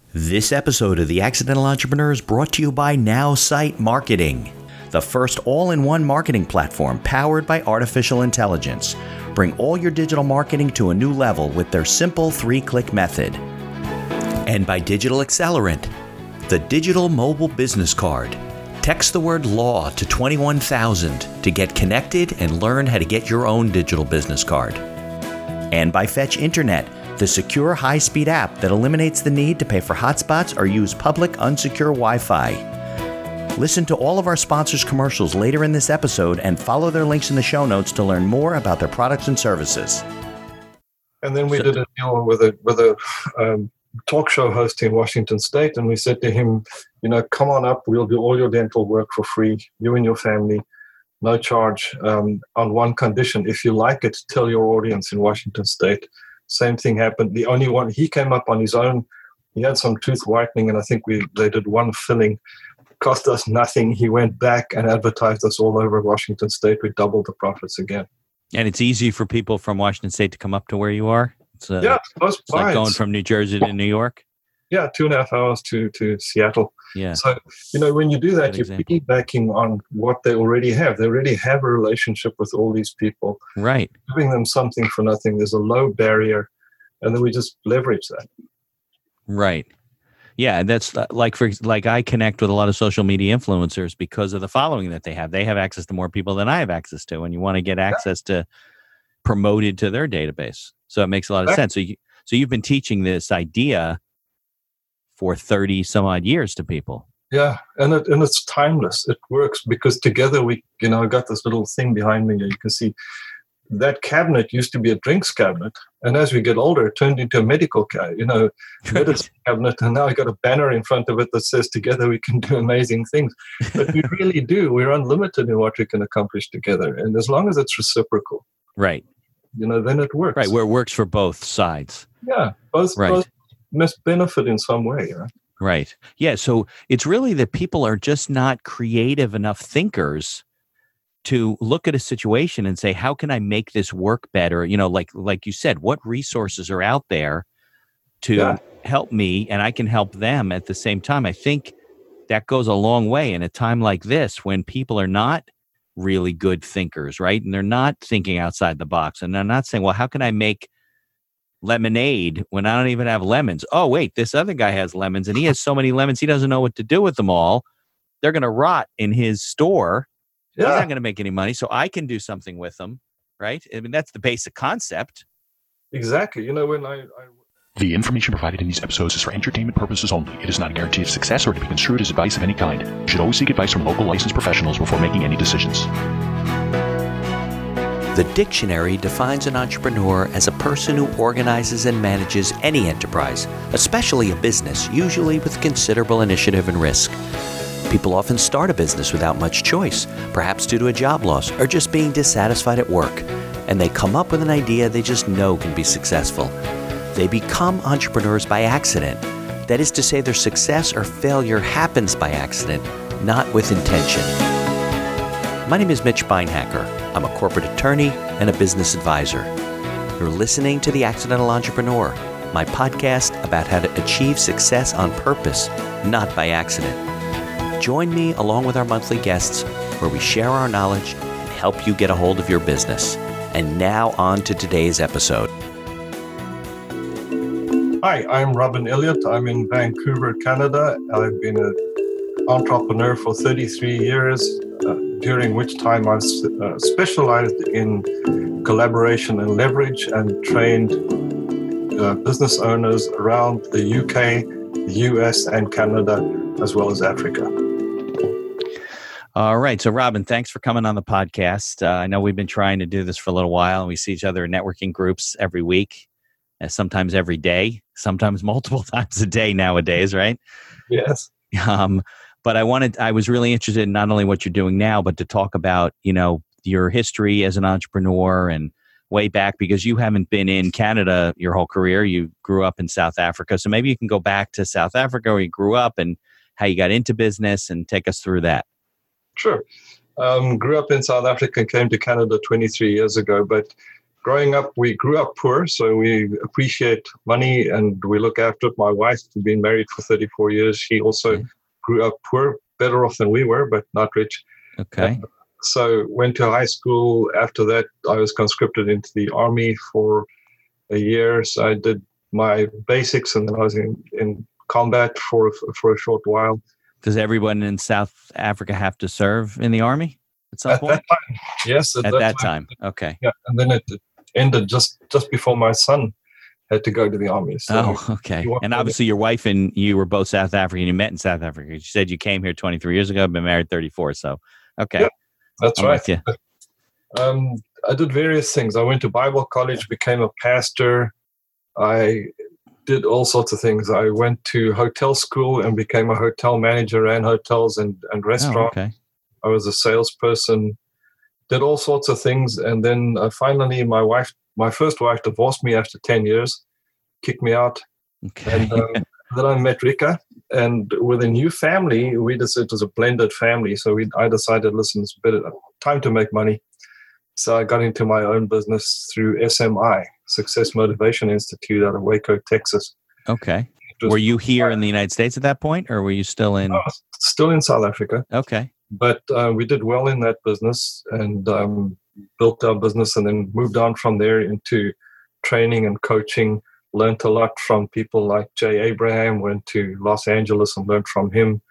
This episode of The Accidental Entrepreneur is brought to you by NowSite Marketing, the first all-in-one marketing platform powered by artificial intelligence. Bring all your digital marketing to a new level with their simple 3-click method. And by Digital Accelerant, the digital mobile business card. Text the word law to 21,000 to get connected and learn how to get your own digital business card. And by Fetch Internet, the secure high-speed app that eliminates the need to pay for hotspots or use public unsecure Wi-Fi. Listen to all of our sponsors' commercials later in this episode and follow their links in the show notes to learn more about their products and services. And then we did a deal with a talk show host in Washington State, and we said to him, come on up, we'll do all your dental work for free, you and your family, no charge, on one condition. If you like it, tell your audience in Washington State. Same thing happened. The only one, he came up on his own. He had some tooth whitening, and I think they did one filling. Cost us nothing. He went back and advertised us all over Washington State. We doubled the profits again. And it's easy for people from Washington State to come up to where you are? It's close by. Like going from New Jersey to New York? Yeah, 2.5 hours to Seattle. Yeah. So, when you do that, you're piggybacking on what they already have. They already have a relationship with all these people. Right. Giving them something for nothing. There's a low barrier, and then we just leverage that. Right. Yeah, that's like I connect with a lot of social media influencers because of the following that they have. They have access to more people than I have access to, and you want to get access to promoted to their database. So it makes a lot of sense. So you've been teaching this idea for 30 some odd years to people. Yeah, and it's timeless. It works because together we, I got this little thing behind me. You can see that cabinet used to be a drinks cabinet, and as we get older, it turned into a medical medicine cabinet, and now I got a banner in front of it that says, "Together we can do amazing things." But we really do. We're unlimited in what we can accomplish together, and as long as it's reciprocal, right? Then it works. Right, where it works for both sides. Yeah, both must benefit in some way. Right. Yeah. So it's really that people are just not creative enough thinkers to look at a situation and say, how can I make this work better? Like you said, what resources are out there to help me and I can help them at the same time? I think that goes a long way in a time like this when people are not really good thinkers, right? And they're not thinking outside the box, and they're not saying, well, how can I make lemonade when I don't even have lemons? Oh, wait, this other guy has lemons and he has so many lemons, he doesn't know what to do with them all. They're going to rot in his store. Yeah. He's not going to make any money, so I can do something with them, right? I mean, that's the basic concept. Exactly. The information provided in these episodes is for entertainment purposes only. It is not a guarantee of success or to be construed as advice of any kind. You should always seek advice from local licensed professionals before making any decisions. The dictionary defines an entrepreneur as a person who organizes and manages any enterprise, especially a business, usually with considerable initiative and risk. People often start a business without much choice, perhaps due to a job loss or just being dissatisfied at work, and they come up with an idea they just know can be successful. They become entrepreneurs by accident. That is to say, their success or failure happens by accident, not with intention. My name is Mitch Beinhacker. I'm a corporate attorney and a business advisor. You're listening to The Accidental Entrepreneur, my podcast about how to achieve success on purpose, not by accident. Join me along with our monthly guests where we share our knowledge and help you get a hold of your business. And now on to today's episode. Hi, I'm Robin Elliott. I'm in Vancouver, Canada. I've been an entrepreneur for 33 years. During which time I've specialized in collaboration and leverage and trained business owners around the UK, the US, and Canada, as well as Africa. All right. So, Robin, thanks for coming on the podcast. I know we've been trying to do this for a little while, and we see each other in networking groups every week, sometimes every day, sometimes multiple times a day nowadays, right? Yes. But I was really interested in not only what you're doing now, but to talk about, your history as an entrepreneur and way back, because you haven't been in Canada your whole career. You grew up in South Africa. So maybe you can go back to South Africa where you grew up and how you got into business and take us through that. Sure. Grew up in South Africa and came to Canada 23 years ago. But growing up, we grew up poor, so we appreciate money and we look after it. My wife, who's been married for 34 years, she also grew up poor, better off than we were, but not rich. Okay. So went to high school. After that, I was conscripted into the army for a year. So I did my basics, and then I was in combat for a short while. Does everyone in South Africa have to serve in the army at some point? That time, yes. At that time. Okay. Yeah, and then it ended just before my son had to go to the army. So okay. And obviously your wife and you were both South African. You met in South Africa. You said you came here 23 years ago, been married 34. So, okay. Yeah, that's right. With you. I did various things. I went to Bible college, became a pastor. I did all sorts of things. I went to hotel school and became a hotel manager, ran hotels and restaurants. Okay. I was a salesperson, did all sorts of things. And then finally, my first wife divorced me after 10 years, kicked me out. Okay. And then I met Rika. And with a new family, it was a blended family. So I decided, listen, it's better time to make money. So I got into my own business through SMI, Success Motivation Institute, out of Waco, Texas. Okay. Were you here in the United States at that point, or were you still in? I was still in South Africa. Okay. But we did well in that business and built our business, and then moved on from there into training and coaching. Learned a lot from people like Jay Abraham, went to Los Angeles and learned from him.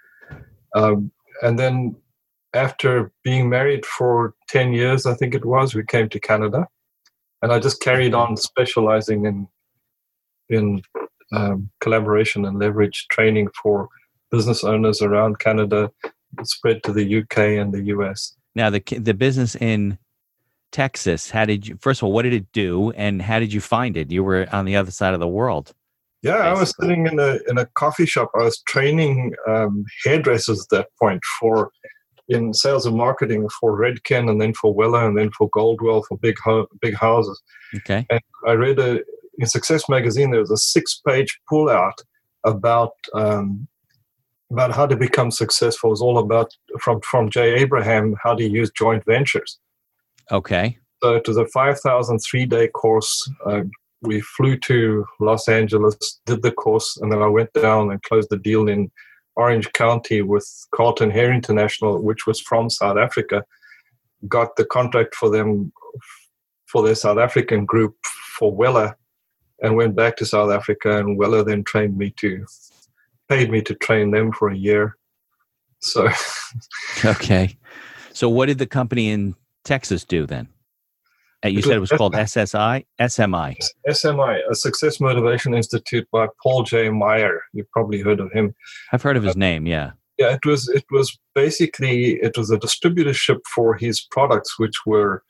And then after being married for 10 years, I think it was, we came to Canada. And I just carried on specializing in collaboration and leverage training for business owners around Canada, spread to the UK and the US. Now, the business in Texas, first of all, what did it do, and how did you find it? You were on the other side of the world. Yeah, basically. I was sitting in a coffee shop. I was training hairdressers at that point in sales and marketing for Redken, and then for Weller, and then for Goldwell, for big houses. Okay. And I read in Success Magazine, there was a 6-page pullout about how to become successful. It was all about, from Jay Abraham, how to use joint ventures. Okay. So it was a 5,000 3-day course. We flew to Los Angeles, did the course, and then I went down and closed the deal in Orange County with Carlton Hair International, which was from South Africa. Got the contract for them, for their South African group, for Weller, and went back to South Africa, and Weller then paid me to train them for a year. So, okay. So what did the company in Texas do then? You said it was called SMI? SMI, a Success Motivation Institute by Paul J. Meyer. You've probably heard of him. I've heard of his name, yeah. Yeah, it was basically a distributorship for his products, which were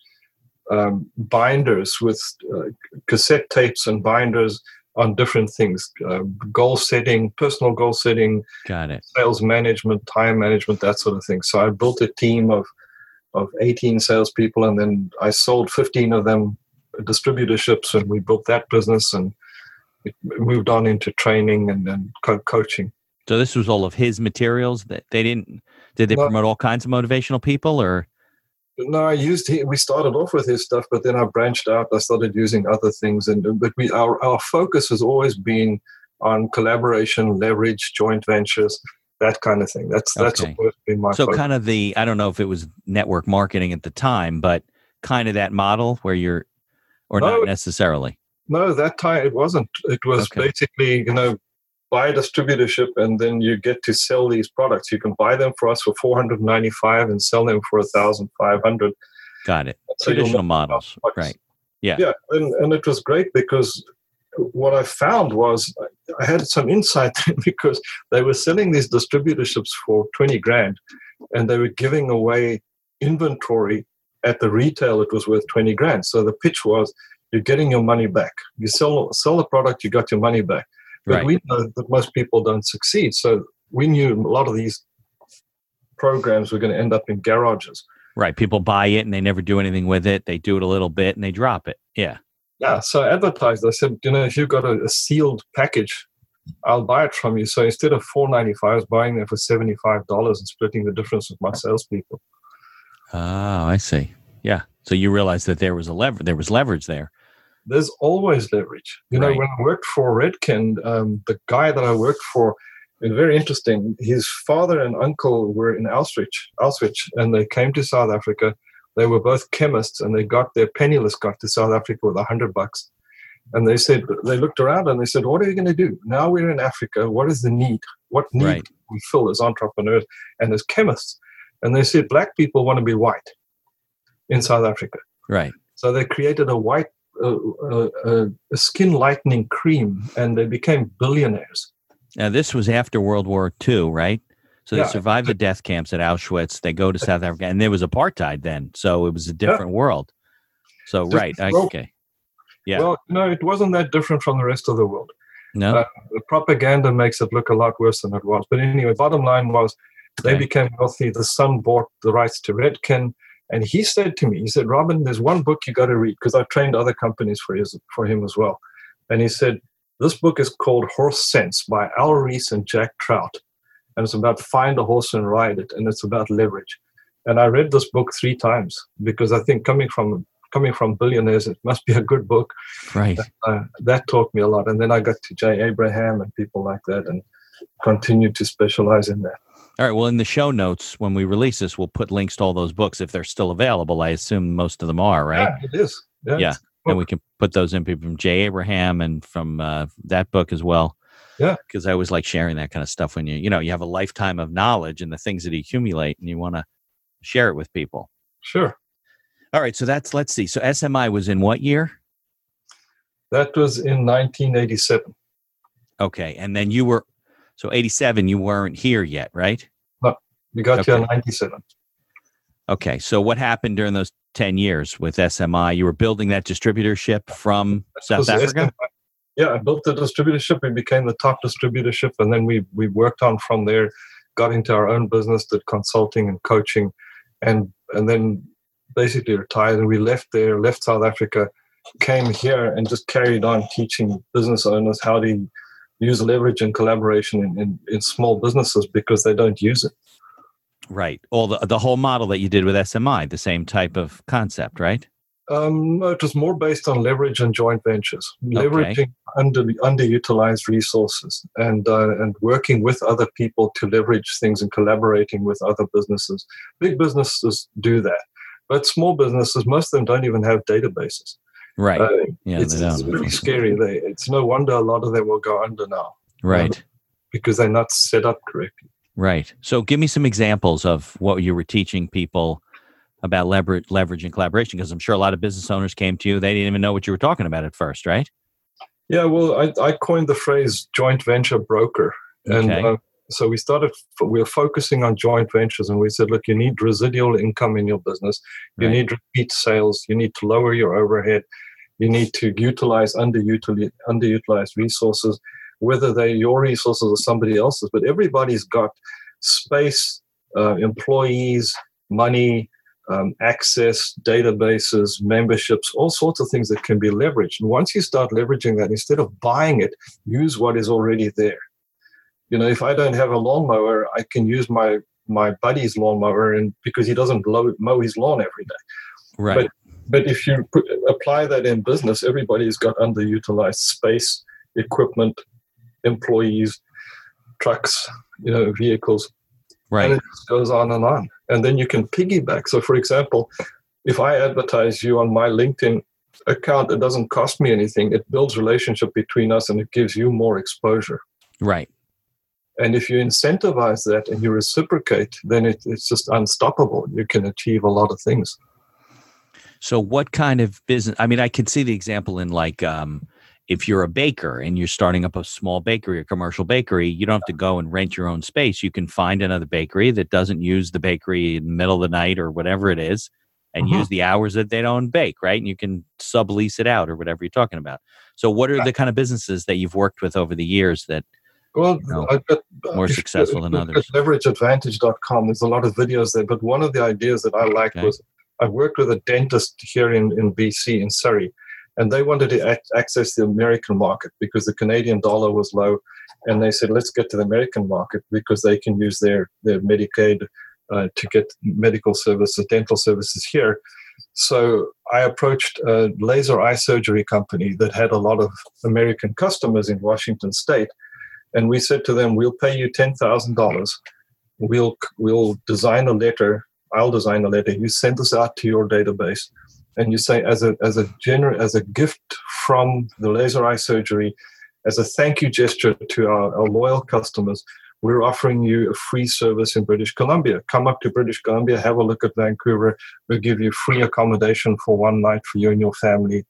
binders with cassette tapes and binders on different things, goal setting, personal goal setting, got it, sales management, time management, that sort of thing. So I built a team of 18 salespeople, and then I sold 15 of them distributorships, and we built that business, and it moved on into training and then coaching. So this was all of his materials that did they promote all kinds of motivational people, or? No, we started off with his stuff, but then I branched out. I started using other things, but our focus has always been on collaboration, leverage, joint ventures, that kind of thing. That's always been my focus. Kind of I don't know if it was network marketing at the time, but kind of that model where not necessarily. No, that time it wasn't. It was basically, buy a distributorship, and then you get to sell these products. You can buy them for us for $495 and sell them for $1,500. Got it. So traditional models, right? Yeah. Yeah, and it was great because what I found was I had some insight because they were selling these distributorships for $20,000, and they were giving away inventory at the retail. It was worth $20,000. So the pitch was, you're getting your money back. You sell the product, you got your money back. But we know that most people don't succeed. So we knew a lot of these programs were going to end up in garages. Right. People buy it and they never do anything with it. They do it a little bit and they drop it. Yeah. Yeah. So I advertised. I said, if you've got a sealed package, I'll buy it from you. So instead of $495, I was buying them for $75 and splitting the difference with my salespeople. Oh, I see. Yeah. So you realized that there was there was leverage there. There's always leverage. You know, Right. when I worked for Redken, the guy that I worked for, it's very interesting. His father and uncle were in Auschwitz, and they came to South Africa. They were both chemists, and they got penniless got to South Africa with $100. And they said, they looked around and they said, what are you going to do? Now we're in Africa. What is the need? What need Right. do we fill as entrepreneurs and as chemists? And they said, black people want to be white in South Africa. Right. So they created a skin lightening cream, and they became billionaires. Now, this was after World War II, right? So they Yeah. survived the death camps at Auschwitz. They go to South Africa, and there was apartheid then. So it was a different world. So, right. Okay. Yeah. Well, no, it wasn't that different from the rest of the world. No? The propaganda makes it look a lot worse than it was. But anyway, bottom line was they Okay. became wealthy. The son bought the rights to Redken. And he said to me, he said, Robin, there's one book you got to read, because I've trained other companies for him as well. And he said, this book is called Horse Sense by Al Reese and Jack Trout. And it's about find a horse and ride it. And it's about leverage. And I read this book 3 times because I think coming from billionaires, it must be a good book. Right. That taught me a lot. And then I got to Jay Abraham and people like that and continued to specialize in that. All right. Well, in the show notes, when we release this, we'll put links to all those books if they're still available. I assume most of them are, right? Yeah, it is. Yeah. And we can put those in from Jay Abraham and from that book as well. Yeah. Because I always like sharing that kind of stuff when you have a lifetime of knowledge and the things that you accumulate and you want to share it with people. Sure. All right. So let's see. So SMI was in what year? That was in 1987. Okay. And then 87, you weren't here yet, right? We got Okay. here in 97. Okay. So what happened during those 10 years with SMI? You were building that distributorship from South Was Africa? Yeah, I built the distributorship. We became the top distributorship. And then we worked on from there, got into our own business, did consulting and coaching, and then basically retired. And we left South Africa, came here and just carried on teaching business owners how to use leverage and collaboration in small businesses because they don't use it. Right. All the whole model that you did with SMI, the same type of concept, right? No, it was more based on leverage and joint ventures, leveraging underutilized resources and working with other people to leverage things and collaborating with other businesses. Big businesses do that, but small businesses, most of them don't even have databases. Right. It's pretty scary. It's no wonder a lot of them will go under now. Right. Because they're not set up correctly. Right. So give me some examples of what you were teaching people about leverage and collaboration, because I'm sure a lot of business owners came to you. They didn't even know what you were talking about at first, right? Yeah, well, I coined the phrase joint venture broker. And Okay. so we were focusing on joint ventures, and we said, look, you need residual income in your business. You Right. need repeat sales. You need to lower your overhead. You need to utilize underutilized resources, whether they're your resources or somebody else's. But everybody's got space, employees, money, access, databases, memberships, all sorts of things that can be leveraged. And once you start leveraging that, instead of buying it, use what is already there. If I don't have a lawnmower, I can use my buddy's lawnmower, and because he doesn't mow his lawn every day. Right. But if you apply that in business, everybody's got underutilized space, equipment, employees, trucks, vehicles. Right. And it just goes on and on. And then you can piggyback. So, for example, if I advertise you on my LinkedIn account, it doesn't cost me anything. It builds relationship between us, and it gives you more exposure. Right. And if you incentivize that and you reciprocate, then it's just unstoppable. You can achieve a lot of things. So what kind of business? I mean, I could see the example in if you're a baker and you're starting up a small bakery, a commercial bakery, you don't have to go and rent your own space. You can find another bakery that doesn't use the bakery in the middle of the night or whatever it is, and use the hours that they don't bake, right? And you can sublease it out or whatever you're talking about. So what are the kind of businesses that you've worked with over the years that I've got more successful than others? At leverageadvantage.com, there's a lot of videos there, but one of the ideas that I liked was I worked with a dentist here in BC, in Surrey, and they wanted to access the American market because the Canadian dollar was low. And they said, let's get to the American market because they can use their Medicaid to get medical services, dental services here. So I approached a laser eye surgery company that had a lot of American customers in Washington State. And we said to them, we'll pay you $10,000. We'll design a letter. I'll design a letter. You send this out to your database. And you say, as a gift from the laser eye surgery, as a thank you gesture to our loyal customers, we're offering you a free service in British Columbia. Come up to British Columbia, have a look at Vancouver. We'll give you free accommodation for one night for you and your family.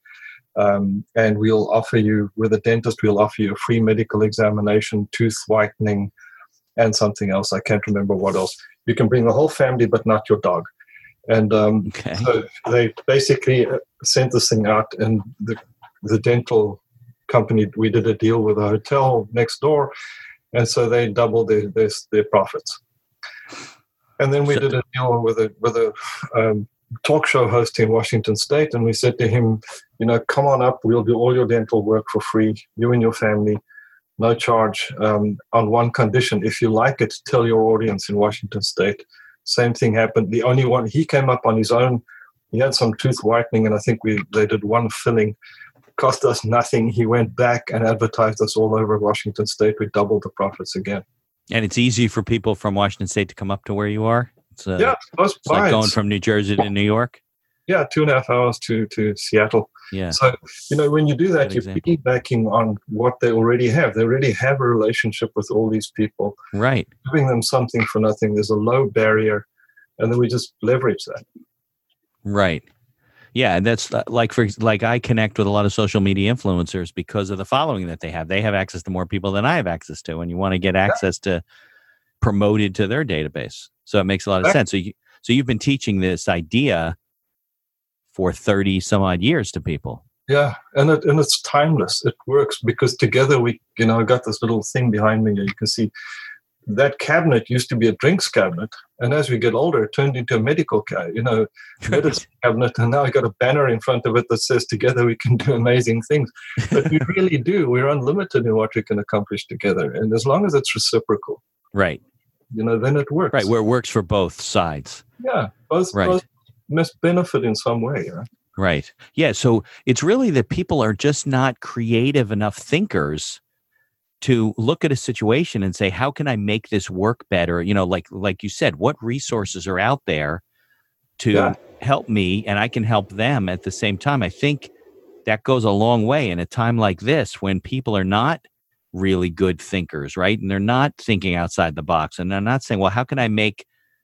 And we'll offer you, with a dentist, we'll offer you a free medical examination, tooth whitening, and something else. I can't remember what else. You can bring the whole family, but not your dog. And so they basically sent this thing out, and the dental company, we did a deal with a hotel next door, and so they doubled their profits. And then we did a deal with a talk show host in Washington State, and we said to him, come on up, we'll do all your dental work for free, you and your family, no charge, on one condition. If you like it, tell your audience in Washington State. Same thing happened. The only one, he came up on his own. He had some tooth whitening, and I think they did one filling. Cost us nothing. He went back and advertised us all over Washington State. We doubled the profits again. And it's easy for people from Washington State to come up to where you are? It's like going from New Jersey to New York? Yeah, 2.5 hours to Seattle. Yeah. So, when you do that, you're piggybacking on what they already have. They already have a relationship with all these people. Right. Giving them something for nothing. There's a low barrier, and then we just leverage that. Right. Yeah, and that's like I connect with a lot of social media influencers because of the following that they have. They have access to more people than I have access to, and you want to get access to promoted to their database. So it makes a lot of sense. So you've been teaching this idea for 30 some odd years to people. Yeah, and it's timeless. It works because together we, I got this little thing behind me. You can see that cabinet used to be a drinks cabinet, and as we get older, it turned into a medical medicine cabinet, and now I got a banner in front of it that says, "Together we can do amazing things." But we really do. We're unlimited in what we can accomplish together, and as long as it's reciprocal, right? Then it works. Right, where it works for both sides. Yeah, both must benefit in some way. Right. Yeah. So it's really that people are just not creative enough thinkers to look at a situation and say, how can I make this work better? Like you said, what resources are out there to help me and I can help them at the same time? I think that goes a long way in a time like this when people are not really good thinkers, right? And they're not thinking outside the box, and they're not saying, well, how can I make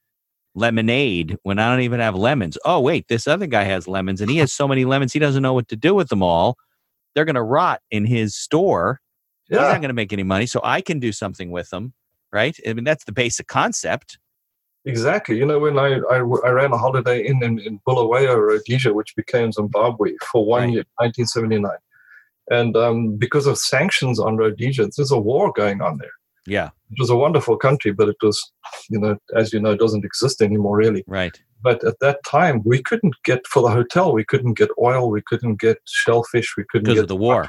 lemonade when I don't even have lemons? Oh, wait, this other guy has lemons and he has so many lemons, he doesn't know what to do with them all. They're going to rot in his store. Yeah. He's not going to make any money, so I can do something with them, right? I mean, that's the basic concept. Exactly. When I ran a holiday inn in Bulawayo, Rhodesia, which became Zimbabwe for 1 year, 1979. And because of sanctions on Rhodesia, there's a war going on there. Yeah. It was a wonderful country, but it was, as you know, it doesn't exist anymore, really. Right. But at that time, we couldn't get, for the hotel, we couldn't get oil, we couldn't get shellfish, we couldn't get... Because of the war.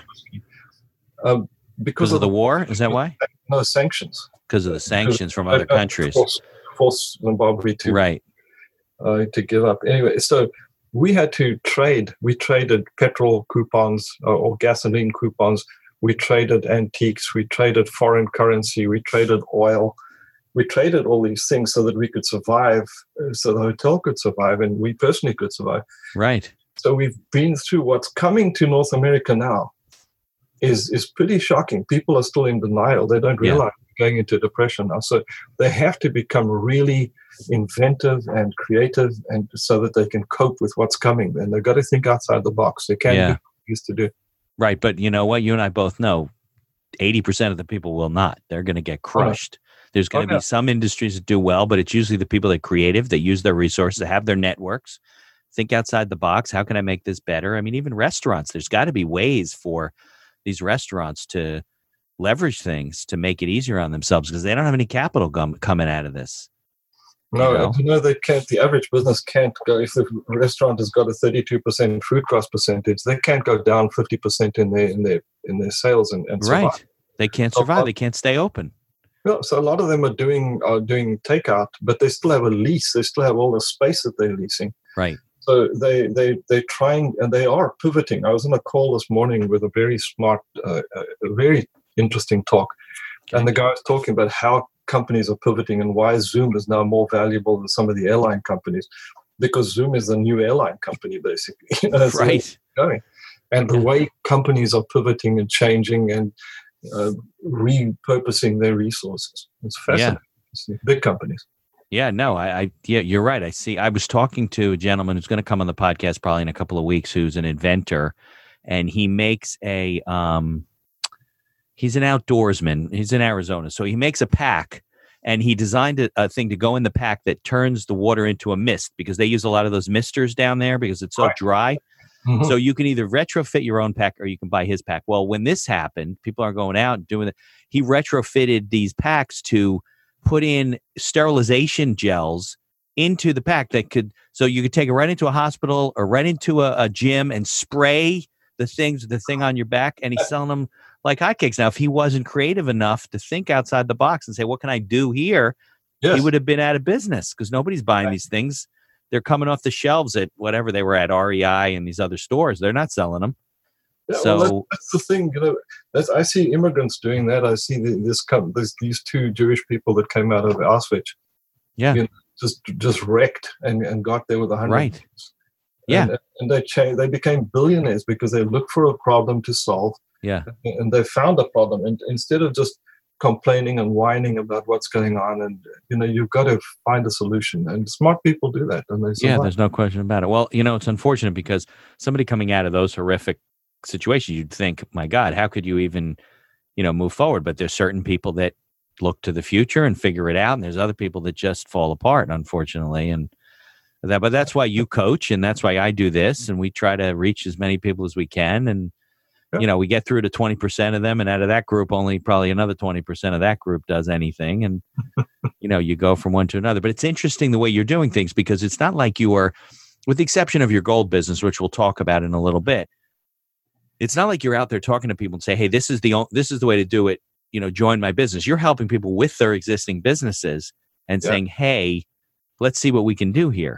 Because of the war? Is that why? No, sanctions. Because of the sanctions from other countries. Force Zimbabwe to give up. Anyway, so we had to trade. We traded petrol coupons or gasoline coupons. We traded antiques. We traded foreign currency. We traded oil. We traded all these things so that we could survive, so the hotel could survive, and we personally could survive. Right. So we've been through what's coming to North America now is pretty shocking. People are still in denial. They don't realize we're going into depression now. So they have to become really inventive and creative, and so that they can cope with what's coming. And they've got to think outside the box. They can't do what they used to do. Right. But you know what? You and I both know 80% of the people will not. They're going to get crushed. There's going to be some industries that do well, but it's usually the people that are creative, that use their resources, that have their networks, think outside the box. How can I make this better? I mean, even restaurants, there's got to be ways for these restaurants to leverage things to make it easier on themselves because they don't have any capital coming out of this. No, they can't. The average business can't go, if the restaurant has got a 32% food cost percentage, they can't go down 50% in their sales and survive. Right. They can't survive. They can't stay open. Yeah, so a lot of them are doing takeout, but they still have a lease. They still have all the space that they're leasing. Right. So they're trying, and they are pivoting. I was on a call this morning with a very smart, a very interesting talk. Okay. And the guy was talking about how companies are pivoting and why Zoom is now more valuable than some of the airline companies, because Zoom is the new airline company, basically. Right. Going. And the way companies are pivoting and changing and repurposing their resources. It's fascinating. Yeah. Big companies. Yeah, no, yeah, you're right. I was talking to a gentleman who's going to come on the podcast probably in a couple of weeks, who's an inventor, and he makes he's an outdoorsman. He's in Arizona. So he makes a pack, and he designed a thing to go in the pack that turns the water into a mist, because they use a lot of those misters down there because it's so dry. Mm-hmm. So you can either retrofit your own pack or you can buy his pack. Well, when this happened, people are going out and doing it. He retrofitted these packs to put in sterilization gels into the pack so you could take it right into a hospital or right into a gym and spray the thing on your back. And he's selling them like hotcakes. Now, if he wasn't creative enough to think outside the box and say, what can I do here? Yes. He would have been out of business, because nobody's buying these things. They're coming off the shelves at whatever they were at, REI and these other stores. They're not selling them. Yeah, so that's the thing, I see immigrants doing that. I see these two Jewish people that came out of Auschwitz, just wrecked and got there with 100. Right. Yeah. And they became billionaires because they looked for a problem to solve. Yeah. And they found a problem, and instead of just complaining and whining about what's going on, and you've got to find a solution, and smart people do that. And there's no question about it. Well, it's unfortunate, because somebody coming out of those horrific situation, you'd think, my God, how could you even, move forward? But there's certain people that look to the future and figure it out, and there's other people that just fall apart, unfortunately. But that's why you coach, and that's why I do this, and we try to reach as many people as we can. And we get through to 20% of them, and out of that group, only probably another 20% of that group does anything. And you go from one to another. But it's interesting the way you're doing things, because it's not like you are, with the exception of your gold business, which we'll talk about in a little bit. It's not like you're out there talking to people and say, hey, this is the way to do it. Join my business. You're helping people with their existing businesses and saying, hey, let's see what we can do here.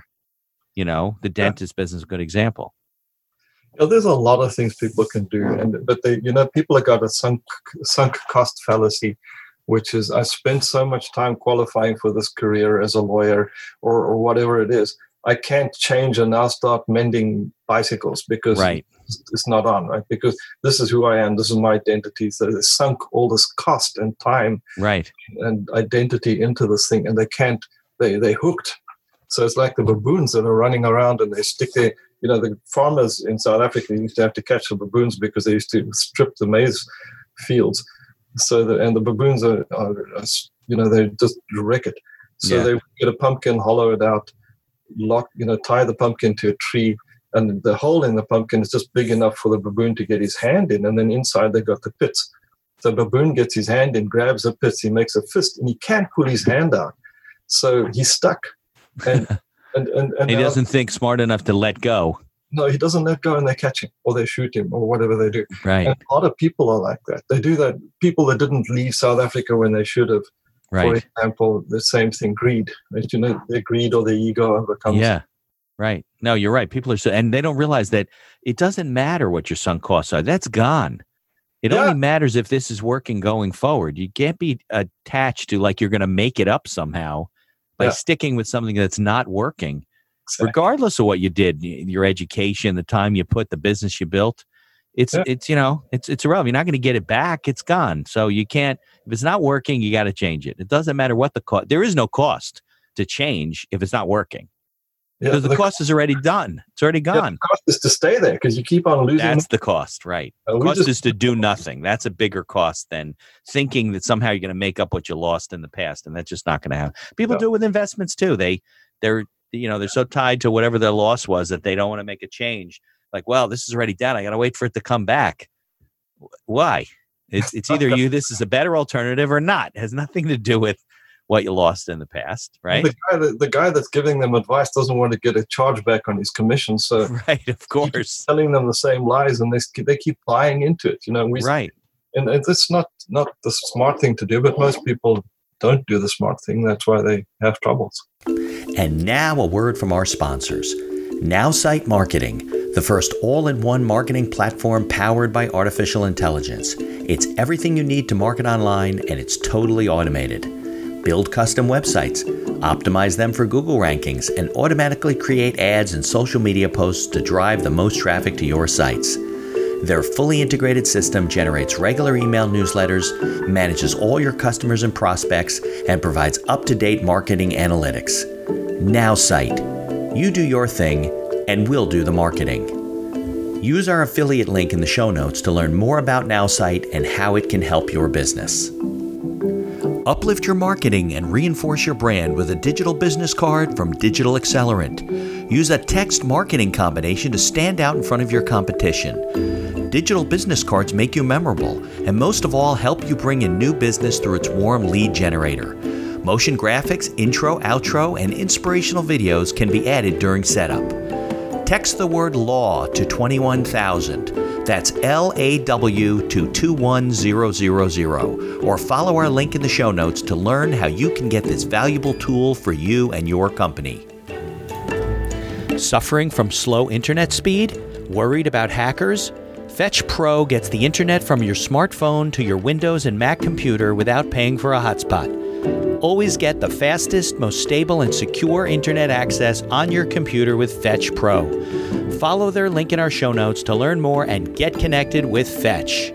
The dentist business is a good example. There's a lot of things people can do, but people have got a sunk cost fallacy, which is, I spent so much time qualifying for this career as a lawyer or whatever it is. I can't change and now start mending bicycles because it's not on, right? Because this is who I am. This is my identity. So they sunk all this cost and time and identity into this thing, and they hooked. So it's like the baboons that are running around, and they stick their, the farmers in South Africa used to have to catch the baboons because they used to strip the maize fields. So the baboons are they just wreck it. So they get a pumpkin, hollow it out, tie the pumpkin to a tree, and the hole in the pumpkin is just big enough for the baboon to get his hand in, and then inside they got the pits. So the baboon gets his hand in, grabs the pits, he makes a fist, and he can't pull his hand out. So he's stuck. And he doesn't think smart enough to let go. No, he doesn't let go, and they catch him or they shoot him or whatever they do. Right. And a lot of people are like that. They do that. People that didn't leave South Africa when they should have. Right. For example, the same thing, greed. Their greed or their ego overcomes. Yeah. Right. No, you're right. People are and they don't realize that it doesn't matter what your sunk costs are. That's gone. It only matters if this is working going forward. You can't be attached to like you're going to make it up somehow by sticking with something that's not working, regardless of what you did, your education, the time you put, the business you built. It's irrelevant. You're not going to get it back. It's gone. So you can't, if it's not working, you got to change it. It doesn't matter what the cost. There is no cost to change if it's not working. Because the cost is already done. It's already gone. The cost is to stay there because you keep on losing. That's the cost, right? The cost is to do nothing. That's a bigger cost than thinking that somehow you're going to make up what you lost in the past, and that's just not going to happen. People do it with investments too. They're so tied to whatever their loss was that they don't want to make a change. Like, well, this is already done. I got to wait for it to come back. Why? It's either this is a better alternative or not. It has nothing to do with what you lost in the past, right? The guy that's giving them advice doesn't want to get a chargeback on his commission, so right, of course, telling them the same lies, and they keep buying into it. Right, and it's not the smart thing to do, but most people don't do the smart thing. That's why they have troubles. And now a word from our sponsors. NowSite Marketing, the first all-in-one marketing platform powered by artificial intelligence. It's everything you need to market online, and it's totally automated. Build custom websites, optimize them for Google rankings, and automatically create ads and social media posts to drive the most traffic to your sites. Their fully integrated system generates regular email newsletters, manages all your customers and prospects, and provides up-to-date marketing analytics. NowSite. You do your thing, and we'll do the marketing. Use our affiliate link in the show notes to learn more about NowSite and how it can help your business. Uplift your marketing and reinforce your brand with a digital business card from Digital Accelerant. Use a text marketing combination to stand out in front of your competition. Digital business cards make you memorable, and most of all, help you bring in new business through its warm lead generator. Motion graphics, intro, outro, and inspirational videos can be added during setup. Text the word LAW to 21,000. That's LAW to 21000. Or follow our link in the show notes to learn how you can get this valuable tool for you and your company. Suffering from slow internet speed? Worried about hackers? Fetch Pro gets the internet from your smartphone to your Windows and Mac computer without paying for a hotspot. Always get the fastest, most stable, and secure internet access on your computer with Fetch Pro. Follow their link in our show notes to learn more and get connected with Fetch.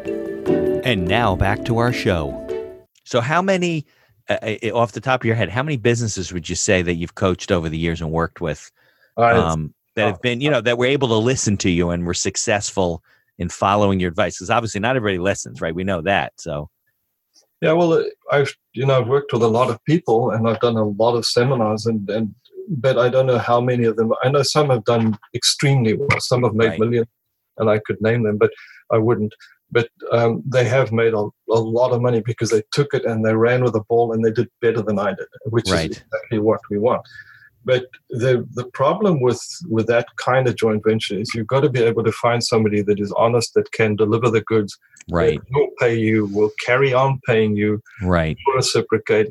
And now back to our show. So how many, off the top of your head, how many businesses would you say that you've coached over the years and worked with that have been, that were able to listen to you and were successful in following your advice? Because obviously not everybody listens, right? We know that, so. Yeah, well, I've worked with a lot of people, and I've done a lot of seminars, but I don't know how many of them. I know some have done extremely well. Some have made millions, and I could name them, but I wouldn't. But they have made a lot of money because they took it and they ran with the ball, and they did better than I did, which is exactly what we want. But the problem with that kind of joint venture is you've got to be able to find somebody that is honest, that can deliver the goods, right? Will pay you, will carry on paying you, right? Will reciprocate,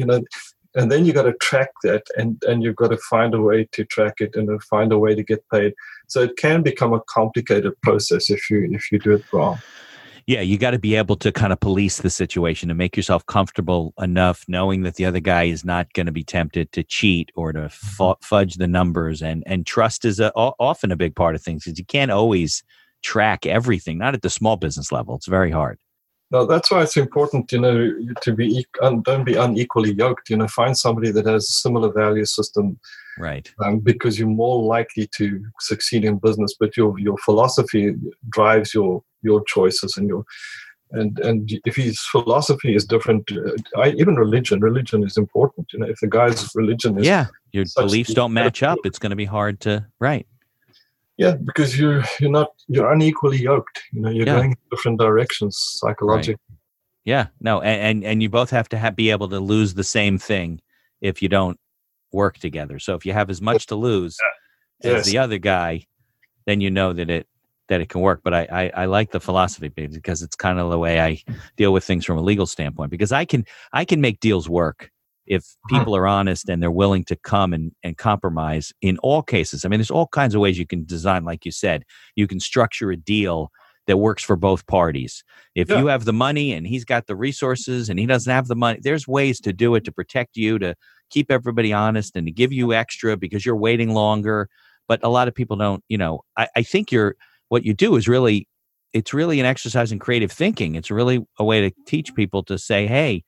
and then you got to track that, and you've got to find a way to track it and find a way to get paid. So it can become a complicated process if you do it wrong. Yeah, you got to be able to kind of police the situation and make yourself comfortable enough knowing that the other guy is not going to be tempted to cheat or to fudge the numbers. And trust is often a big part of things, because you can't always track everything, not at the small business level. It's very hard. No, that's why it's important, to be don't be unequally yoked. Find somebody that has a similar value system, right? Because you're more likely to succeed in business. But your philosophy drives your choices, and if his philosophy is different, even religion is important. If the guy's religion is your beliefs don't match up, it's going to be hard to Yeah, because you're unequally yoked. You're going in different directions psychologically. Right. Yeah, no, and you both have to be able to lose the same thing if you don't work together. So if you have as much to lose as the other guy, then you know that it can work. But I like the philosophy, because it's kind of the way I deal with things from a legal standpoint. Because I can make deals work if people are honest and they're willing to come and compromise in all cases. I mean, there's all kinds of ways you can design, like you said. You can structure a deal that works for both parties. If you have the money and he's got the resources and he doesn't have the money, there's ways to do it to protect you, to keep everybody honest, and to give you extra because you're waiting longer. But a lot of people don't, I think what you do is it's really an exercise in creative thinking. It's really a way to teach people to say, hey,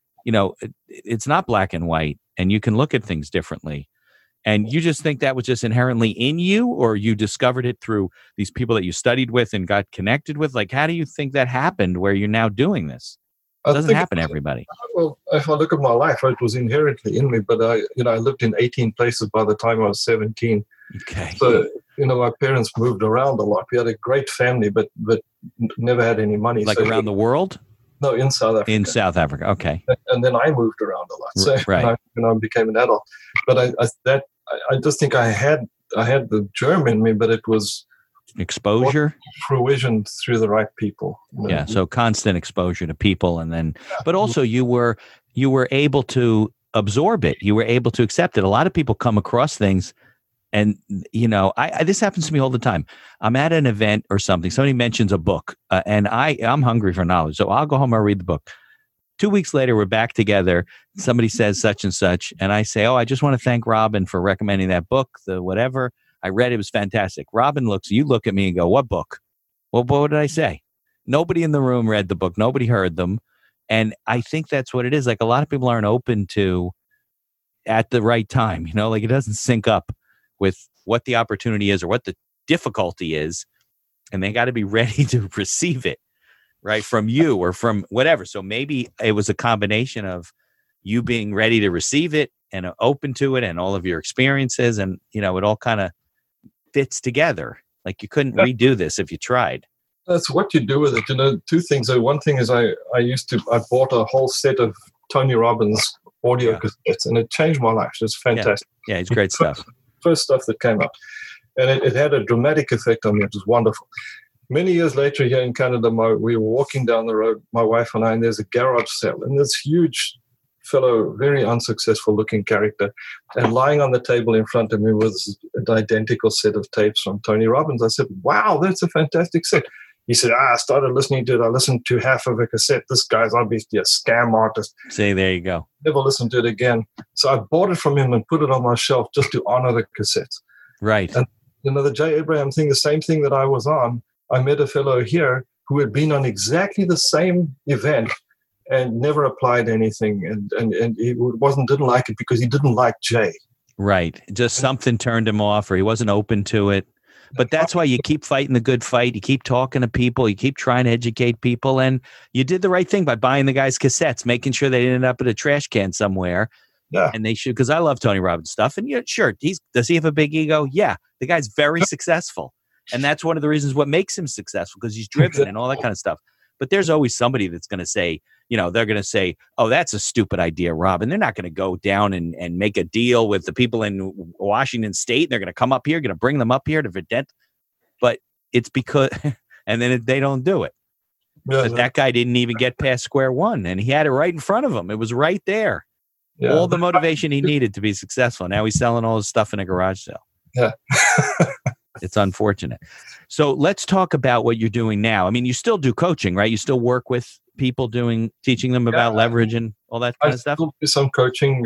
it's not black and white, and you can look at things differently. And you just think that was just inherently in you, or you discovered it through these people that you studied with and got connected with? Like, how do you think that happened where you're now doing this? It doesn't happen to everybody. Well, if I look at my life, it was inherently in me, but I lived in 18 places by the time I was 17. Okay. So, my parents moved around a lot. We had a great family, but never had any money. Like around the world? No, in South Africa. In South Africa, okay. And then I moved around a lot. So when I became an adult. But I just think I had the germ in me, but it was exposure, fruition through the right people. Yeah, so constant exposure to people, and then, but also you were able to absorb it. You were able to accept it. A lot of people come across things And, I this happens to me all the time. I'm at an event or something. Somebody mentions a book and I'm hungry for knowledge. So I'll go home and read the book. 2 weeks later, we're back together. Somebody says such and such. And I say, I just want to thank Robin for recommending that book, the whatever. I read it was fantastic. Robin you look at me and go, what book? Well, what did I say? Nobody in the room read the book. Nobody heard them. And I think that's what it is. Like a lot of people aren't open to at the right time, like it doesn't sync up with what the opportunity is or what the difficulty is. And they got to be ready to receive it, right? From you or from whatever. So maybe it was a combination of you being ready to receive it and open to it and all of your experiences. And, it all kind of fits together. Like you couldn't redo this if you tried. That's what you do with it. Two things. One thing is I bought a whole set of Tony Robbins audio cassettes, and it changed my life. It's fantastic. Yeah, it's great stuff. First stuff that came out. And it had a dramatic effect on me. It was wonderful. Many years later here in Canada, we were walking down the road, my wife and I, and there's a garage sale. And this huge fellow, very unsuccessful looking character, and lying on the table in front of me was an identical set of tapes from Tony Robbins. I said, wow, that's a fantastic set. He said, I started listening to it. I listened to half of a cassette. This guy's obviously a scam artist. See, there you go. Never listened to it again. So I bought it from him and put it on my shelf just to honor the cassettes. Right. And, the Jay Abraham thing, the same thing that I was on, I met a fellow here who had been on exactly the same event and never applied anything. And he didn't like it because he didn't like Jay. Right. Just something turned him off or he wasn't open to it. But that's why you keep fighting the good fight. You keep talking to people. You keep trying to educate people. And you did the right thing by buying the guy's cassettes, making sure they ended up in a trash can somewhere. Yeah. And they should, because I love Tony Robbins stuff. And sure, does he have a big ego? Yeah. The guy's very successful. And that's one of the reasons what makes him successful, because he's driven and all that kind of stuff. But there's always somebody that's going to say, they're going to say, oh, that's a stupid idea, Rob. And they're not going to go down and make a deal with the people in Washington State. And they're going to come up here, going to bring them up here to Verdent. But it's because, and then they don't do it. Yeah, but that guy didn't even get past square one. And he had it right in front of him. It was right there. Yeah. All the motivation he needed to be successful. Now he's selling all his stuff in a garage sale. Yeah. It's unfortunate. So let's talk about what you're doing now. I mean, you still do coaching, right? You still work with people teaching them about leverage and all that kind of stuff? I still do some coaching.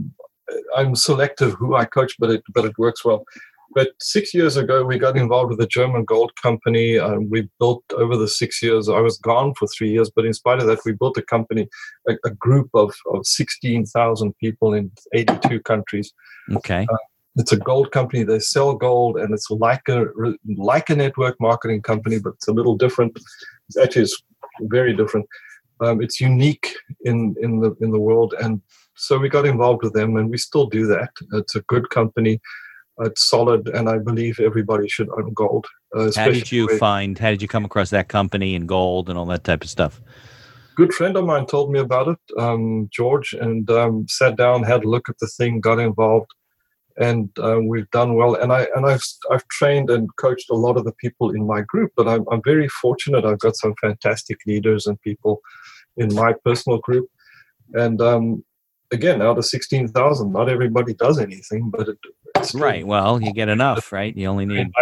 I'm selective who I coach, but it works well. But 6 years ago, we got involved with a German gold company. We built over the 6 years. I was gone for 3 years, but in spite of that, we built a company, a group of 16,000 people in 82 countries. Okay. It's a gold company. They sell gold, and it's like a network marketing company, but it's a little different. It's very different. It's unique in the world, and so we got involved with them, and we still do that. It's a good company. It's solid, and I believe everybody should own gold. How did you come across that company and gold and all that type of stuff? Good friend of mine told me about it, George, and sat down, had a look at the thing, got involved, and we've done well. And I've trained and coached a lot of the people in my group, but I'm very fortunate. I've got some fantastic leaders and people in my personal group, and again, out of 16,000, not everybody does anything, but it's right. Well, you get enough, right? You only need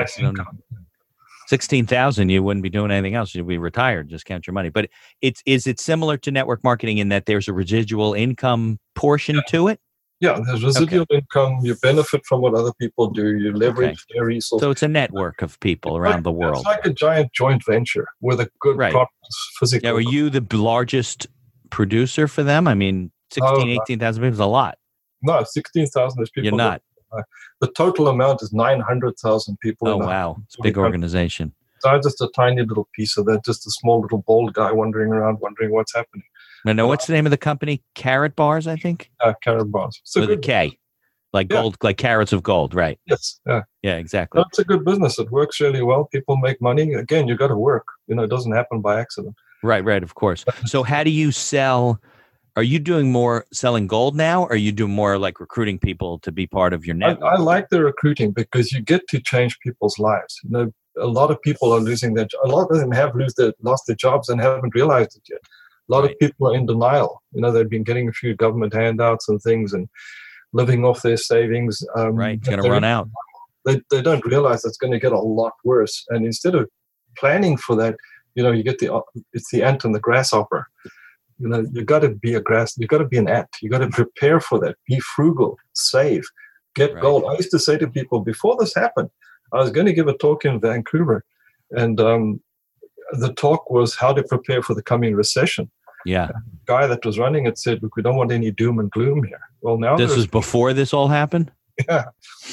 16,000. You wouldn't be doing anything else. You'd be retired. Just count your money. But is it similar to network marketing in that there's a residual income portion to it? Yeah, there's residual income. You benefit from what other people do. You leverage their resources. So it's a network of people around the world. It's like a giant joint venture with a good products, physical. Yeah, are you the largest producer for them? I mean, 18,000 people is a lot. No, 16,000 is people. You're not. The total amount is 900,000 people. Oh, wow. It's a big organization. So I'm just a tiny little piece of that, just a small little bald guy wandering around, wondering what's happening. No, what's the name of the company? Karatbars, I think? Karatbars. With a K. Like gold, like carats of gold, right? Yes. Yeah, exactly. It's a good business. It works really well. People make money. Again, you got to work. It doesn't happen by accident. Right, of course. So how do you sell? Are you doing more selling gold now, or are you doing more like recruiting people to be part of your network? I like the recruiting because you get to change people's lives. A lot of people are losing a lot of them have lost their jobs and haven't realized it yet. A lot of people are in denial. They've been getting a few government handouts and things and living off their savings. It's going to run out. they don't realize it's going to get a lot worse. And instead of planning for that, you get it's the ant and the grasshopper. You got to be you got to be an ant. You got to prepare for that. Be frugal, save, get gold. I used to say to people before this happened, I was going to give a talk in Vancouver, and the talk was how to prepare for the coming recession. Yeah. And the guy that was running it said, "Look, we don't want any doom and gloom here." Well, now this was before this all happened. Yeah,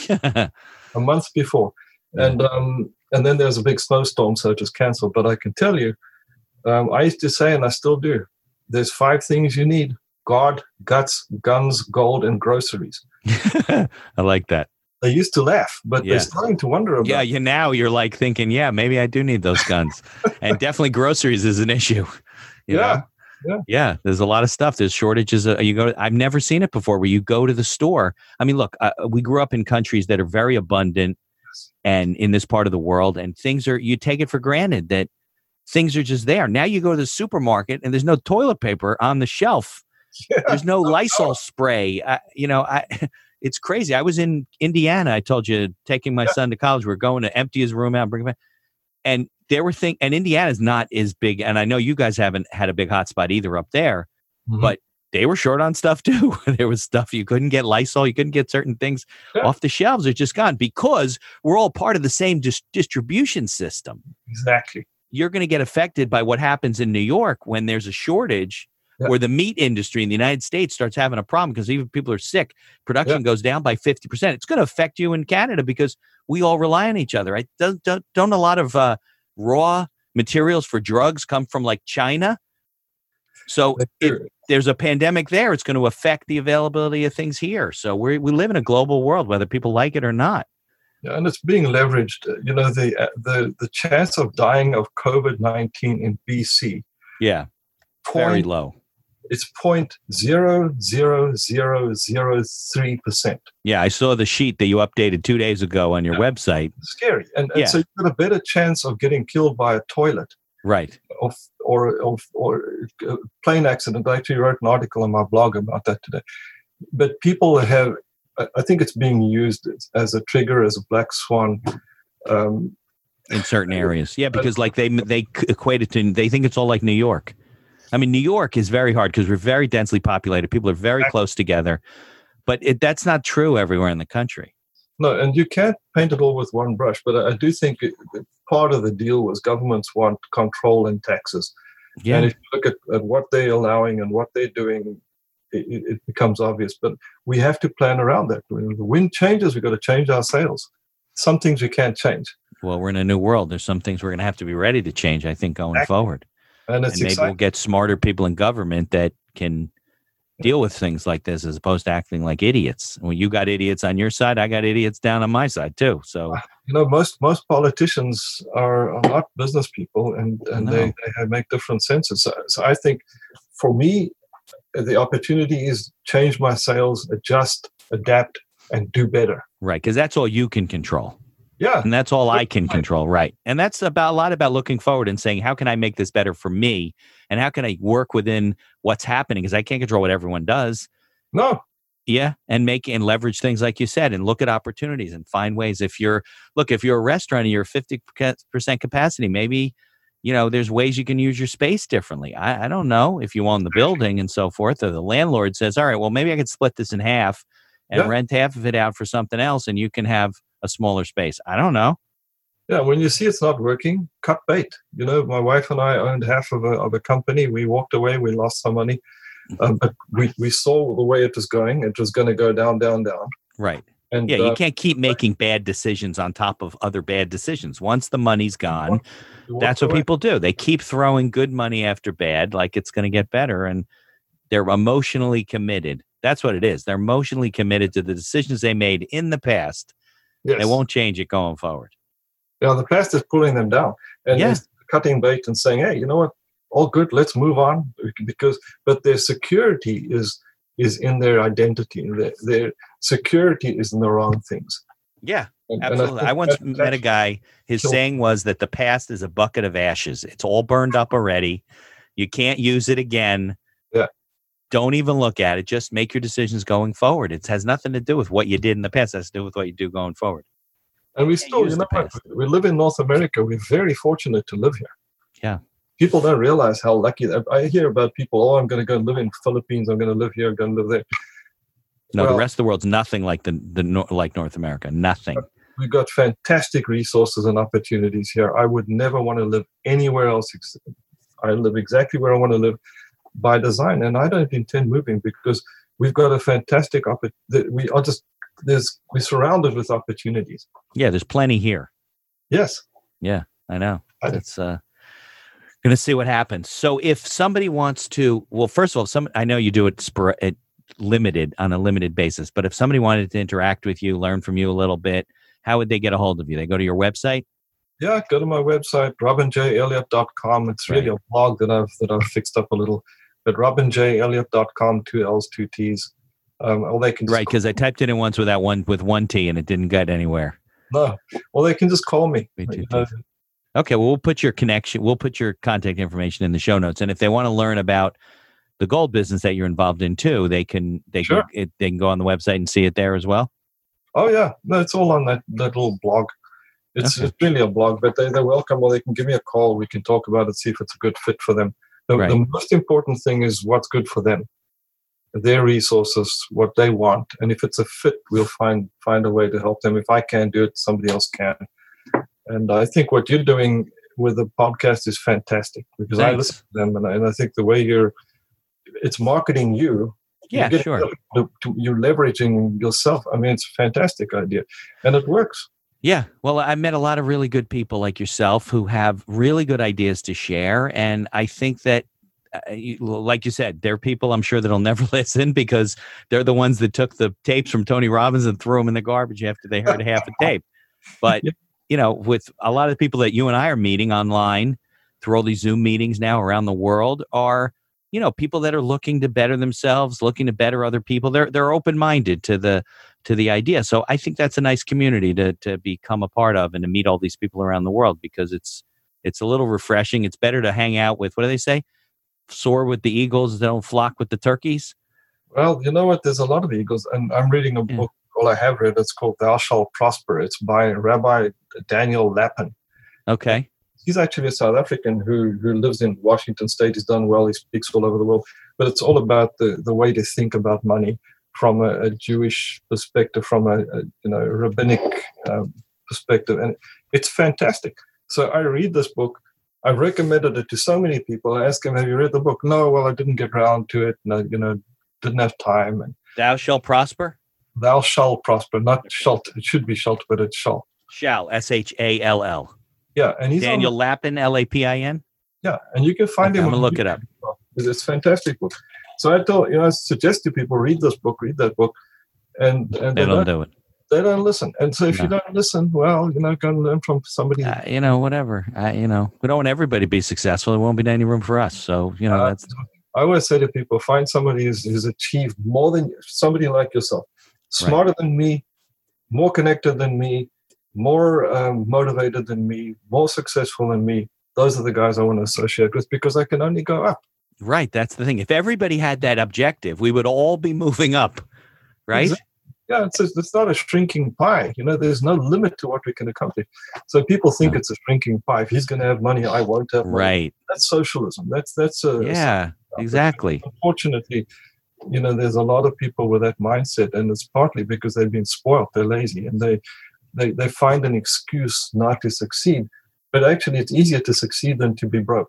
a month before, and then there was a big snowstorm, so it was cancelled. But I can tell you, I used to say, and I still do, there's 5 things you need: God, guts, guns, gold, and groceries. I like that. They used to laugh, but they're starting to wonder about it. Yeah, now you're like thinking, maybe I do need those guns. And definitely groceries is an issue. You know? Yeah, there's a lot of stuff. There's shortages. I've never seen it before where you go to the store. I mean, look, we grew up in countries that are very abundant and in this part of the world, and you take it for granted that things are just there. Now you go to the supermarket and there's no toilet paper on the shelf. Yeah. There's no Lysol spray. It's crazy. I was in Indiana. I told you, taking my son to college. We're going to empty his room out and bring him back. And there were things, and Indiana's not as big. And I know you guys haven't had a big hotspot either up there, but they were short on stuff too. There was stuff you couldn't get Lysol. You couldn't get certain things off the shelves. They're just gone because we're all part of the same distribution system. Exactly. You're going to get affected by what happens in New York when there's a shortage. Where the meat industry in the United States starts having a problem because even people are sick, production goes down by 50%. It's going to affect you in Canada because we all rely on each other, right? Don't a lot of raw materials for drugs come from like China? So if there's a pandemic there, it's going to affect the availability of things here. So we live in a global world, whether people like it or not. Yeah, and it's being leveraged. The chance of dying of COVID-19 in BC. Yeah, very low. It's 0.00003%. Yeah, I saw the sheet that you updated 2 days ago on your website. It's scary. And so you've got a better chance of getting killed by a toilet. Right. Or a plane accident. I actually wrote an article on my blog about that today. But people I think it's being used as a trigger, as a black swan. In certain areas. Yeah, because like they equate it to, they think it's all like New York. I mean, New York is very hard because we're very densely populated. People are very close together. But that's not true everywhere in the country. No, and you can't paint it all with one brush. But I do think part of the deal was governments want control and taxes. Yeah. And if you look at what they're allowing and what they're doing, it becomes obvious. But we have to plan around that. When the wind changes, we've got to change our sails. Some things we can't change. Well, we're in a new world. There's some things we're going to have to be ready to change, I think, going forward. And maybe we'll get smarter people in government that can deal with things like this as opposed to acting like idiots. When you got idiots on your side, I got idiots down on my side too. So most politicians are not business people, and they make different senses. So I think for me, the opportunity is change my sales, adjust, adapt, and do better. Right, because that's all you can control. Yeah. And that's all I can control, right? And that's a lot about looking forward and saying, how can I make this better for me? And how can I work within what's happening? Because I can't control what everyone does. No. Yeah. And leverage things like you said, and look at opportunities and find ways. If you're a restaurant and you're 50% capacity, maybe, there's ways you can use your space differently. I don't know if you own the building and so forth, or the landlord says, all right, well, maybe I could split this in half and rent half of it out for something else, and you can have a smaller space. I don't know. Yeah, when you see it's not working, cut bait. My wife and I owned half of a company. We walked away. We lost some money, but we saw the way it was going. It was going to go down, down, down. Right. And you can't keep making bad decisions on top of other bad decisions. Once the money's gone, that's what people do. They keep throwing good money after bad, like it's going to get better, and they're emotionally committed. That's what it is. They're emotionally committed to the decisions they made in the past. Yes. They won't change it going forward. Yeah, the past is pulling them down. And it's cutting bait and saying, hey, you know what? All good, let's move on. But their security is in their identity. Their security is in the wrong things. Yeah, absolutely. I once met a guy, his saying was that the past is a bucket of ashes. It's all burned up already. You can't use it again. Yeah. Don't even look at it. Just make your decisions going forward. It has nothing to do with what you did in the past. It has to do with what you do going forward. And we still, use the past. we live in North America. We're very fortunate to live here. Yeah. People don't realize how lucky. I hear about people, I'm going to go live in Philippines. I'm going to live here. I'm going to live there. No, the rest of the world's nothing like like North America. Nothing. We've got fantastic resources and opportunities here. I would never want to live anywhere else. I live exactly where I want to live by design, and I don't intend moving because we've got a fantastic we're surrounded with opportunities. Yeah, there's plenty here. Yes. Yeah, I know. It's going to see what happens. So if somebody wants to, well, first of all, I know you do it on a limited basis, but if somebody wanted to interact with you, learn from you a little bit, how would they get a hold of you? They go to your website? Yeah, go to my website, robinjelliott.com. It's really a blog that I've fixed up a little, but robinjelliott.com, 2 L's, 2 T's. Or they can because I typed it in once with one T and it didn't get anywhere. No, well, they can just call me. Okay, well, we'll put your contact information in the show notes, and if they want to learn about the gold business that you're involved in too, they can go on the website and see it there as well. Oh yeah, no, it's all on that little blog. It's really a blog, but they're welcome. Or they can give me a call. We can talk about it, see if it's a good fit for them. The most important thing is what's good for them, their resources, what they want, and if it's a fit, we'll find a way to help them. If I can't do it, somebody else can. And I think what you're doing with the podcast is fantastic because I listen to them, and I think the way it's marketing you. Yeah, sure. You're leveraging yourself. I mean, it's a fantastic idea, and it works. Yeah. Well, I met a lot of really good people like yourself who have really good ideas to share. And I think that, like you said, there are people I'm sure that'll never listen because they're the ones that took the tapes from Tony Robbins and threw them in the garbage after they heard half a tape. But, with a lot of the people that you and I are meeting online through all these Zoom meetings now around the world are, people that are looking to better themselves, looking to better other people. They're open-minded to the idea. So I think that's a nice community to become a part of and to meet all these people around the world because it's a little refreshing. It's better to hang out with, what do they say? Soar with the eagles, don't flock with the turkeys. Well, you know what? There's a lot of eagles, and I'm reading a book. Well, I have read. It's called "Thou Shalt Prosper." It's by Rabbi Daniel Lapin. Okay. He's actually a South African who lives in Washington State. He's done well. He speaks all over the world. But it's all about the way to think about money from a Jewish perspective, from a rabbinic perspective. And it's fantastic. So I read this book. I've recommended it to so many people. I ask them, have you read the book? No, well, I didn't get around to it. No, didn't have time. And Thou shalt prosper? Thou shalt prosper, not shalt. It should be shalt, but it's shall. Shall, S-H-A-L-L. Yeah, and he's Daniel Lapin, L-A-P-I-N. Yeah, and you can find him. I'm gonna look it up. It's a fantastic book. So I suggest to people read this book, read that book, and they don't do it. They don't listen. And so if you don't listen, well, you're not going to learn from somebody. Whatever. We don't want everybody to be successful. There won't be any room for us. So that's. I always say to people, find somebody who's achieved more than somebody like yourself, smarter than me, more connected than me, more motivated than me, more successful than me. Those are the guys I want to associate with because I can only go up. Right. That's the thing. If everybody had that objective, we would all be moving up. Right. Exactly. Yeah, it's not a shrinking pie. There's no limit to what we can accomplish. So people think it's a shrinking pie. If he's going to have money, I won't have money. Right. That's socialism. That's exactly. Unfortunately, there's a lot of people with that mindset, and it's partly because they've been spoiled. They're lazy, and they find an excuse not to succeed. But actually, it's easier to succeed than to be broke.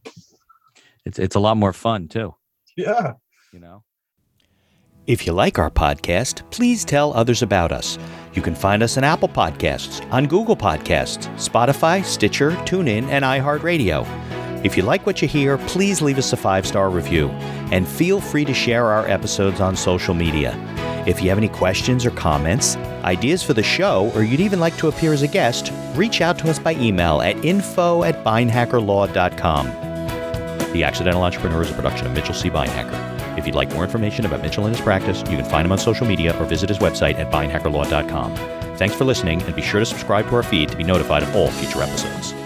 It's a lot more fun too. Yeah. If you like our podcast, please tell others about us. You can find us on Apple Podcasts, on Google Podcasts, Spotify, Stitcher, TuneIn, and iHeartRadio. If you like what you hear, please leave us a 5-star review, and feel free to share our episodes on social media. If you have any questions or comments, ideas for the show, or you'd even like to appear as a guest, reach out to us by email at info@beinhackerlaw.com. The Accidental Entrepreneur is a production of Mitchell C. Beinhacker. If you'd like more information about Mitchell and his practice, you can find him on social media or visit his website at beinhackerlaw.com. Thanks for listening, and be sure to subscribe to our feed to be notified of all future episodes.